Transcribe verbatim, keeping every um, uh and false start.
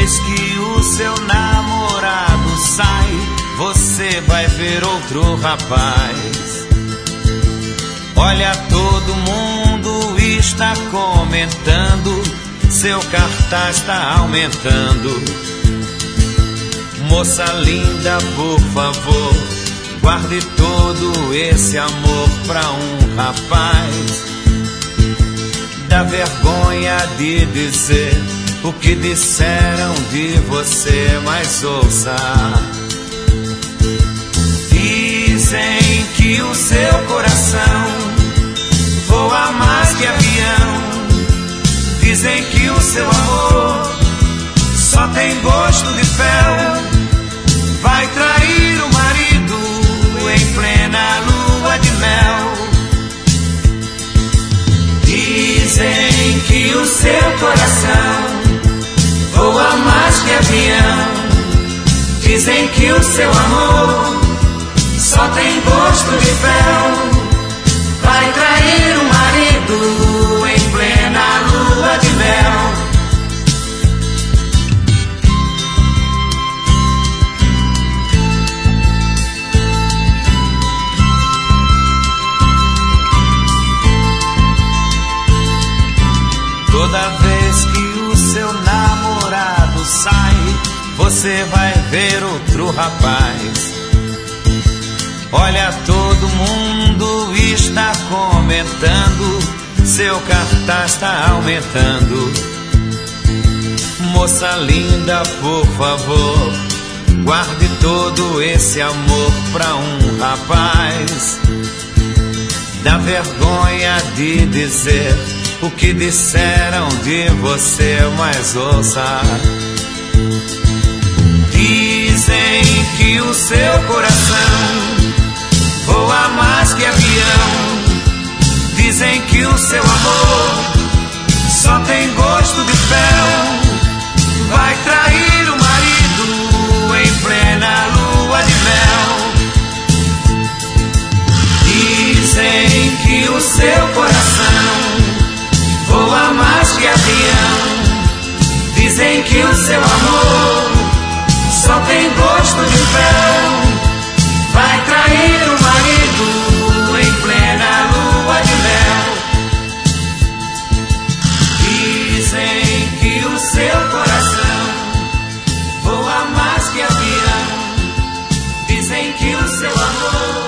vez que o seu namorado sai, você vai ver outro rapaz. Olha, todo mundo está comentando, seu cartaz está aumentando. Moça linda, por favor, guarde todo esse amor pra um rapaz. Dá vergonha de dizer o que disseram de você, mas ouça. Dizem que o seu coração voa mais que avião. Dizem que o seu amor só tem gosto de fel. Vai trair o marido em plena lua de mel. Dizem que o seu coração voa mais que avião. Dizem que o seu amor só tem gosto de fel. Vai trair o marido em plena lua de mel. Toda vez que o seu namorado sai, você vai ver outro rapaz. Olha, todo mundo está comentando, seu cartaz está aumentando. Moça linda, por favor, guarde todo esse amor pra um rapaz. Dá vergonha de dizer o que disseram de você, mas ouça. Dizem que o seu coração voa mais que avião. Dizem que o seu amor só tem gosto de fel. Vai trair o marido em plena lua de mel. Dizem que o seu coração voa mais que avião. Dizem que o seu amor só tem gosto de fel. Vai trair o marido em plena lua de mel. Dizem que o seu coração voa mais que avião. Dizem que o seu amor